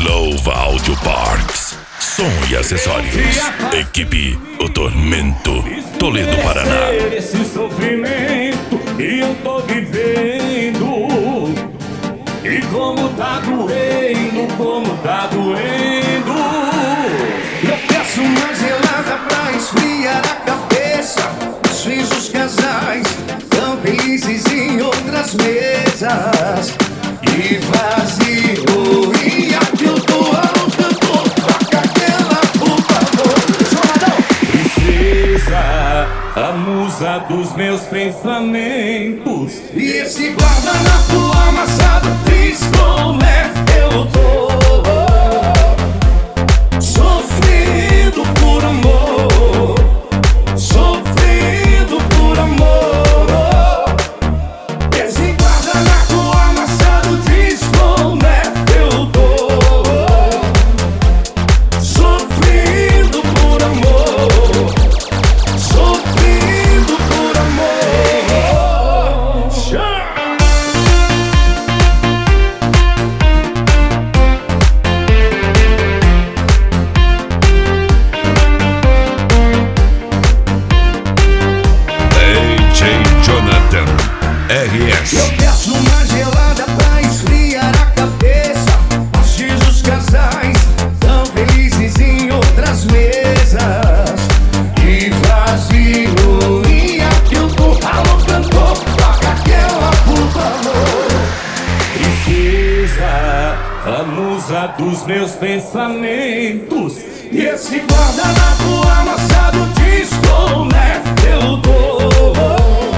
Louva Audio Parts, som e acessórios. Equipe O Tormento, Toledo, Paraná. Esse sofrimento que eu tô vivendo, e como tá doendo, Eu peço uma gelada pra esfriar a cabeça. Os filhos dos casais tão felizes em outras mesas. E vazio, e aquilo do cantor, toca aquela, por favor. princesa, a musa dos meus pensamentos. E esse guardanapo amassado, triste como é, eu tô sofrendo por amor, sofrendo por amor. Esse guardanapo amassado, triste como é, eu tô sofrendo por amor, sofrendo por amor. DJ Jonathan RS. Eu peço uma gelada pra esfriar a cabeça. Os dias dos casais tão felizes em outras mesas. E vazio, e aquilo do alô cantor, toca aquela, por favor. Princesa, a musa dos meus pensamentos. E esse guardanapo amassado diz como é, eu tô